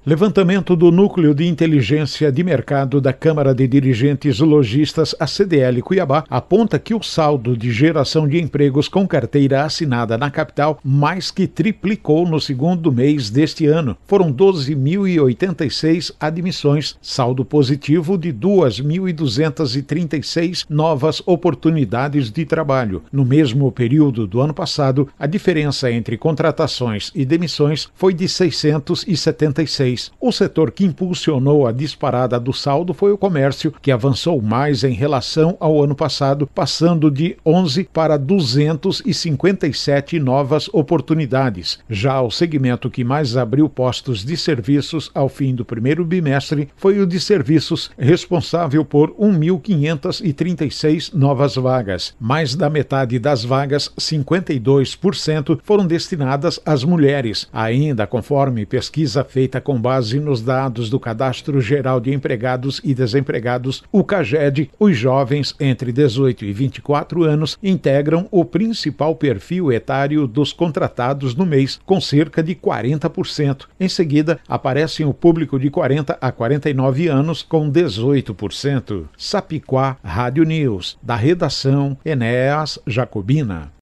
Levantamento do Núcleo de Inteligência de Mercado da Câmara de Dirigentes Lojistas, a CDL Cuiabá, aponta que o saldo de geração de empregos com carteira assinada na capital mais que triplicou no segundo mês deste ano. Foram 12.086 admissões, saldo positivo de 2.236 novas oportunidades de trabalho. No mesmo período do ano passado, a diferença entre contratações e demissões foi de 676. O setor que impulsionou a disparada do saldo foi o comércio, que avançou mais em relação ao ano passado, passando de 11 para 257 novas oportunidades. Já o segmento que mais abriu postos de serviços ao fim do primeiro bimestre foi o de serviços, responsável por 1.536 novas vagas. Mais da metade das vagas, 52%, foram destinadas às mulheres. Ainda, conforme pesquisa feita com base nos dados do Cadastro Geral de Empregados e Desempregados, o CAGED, os jovens entre 18 e 24 anos integram o principal perfil etário dos contratados no mês, com cerca de 40%. Em seguida, aparecem o público de 40 a 49 anos, com 18%. Sapiquá Rádio News, da redação Enéas Jacobina.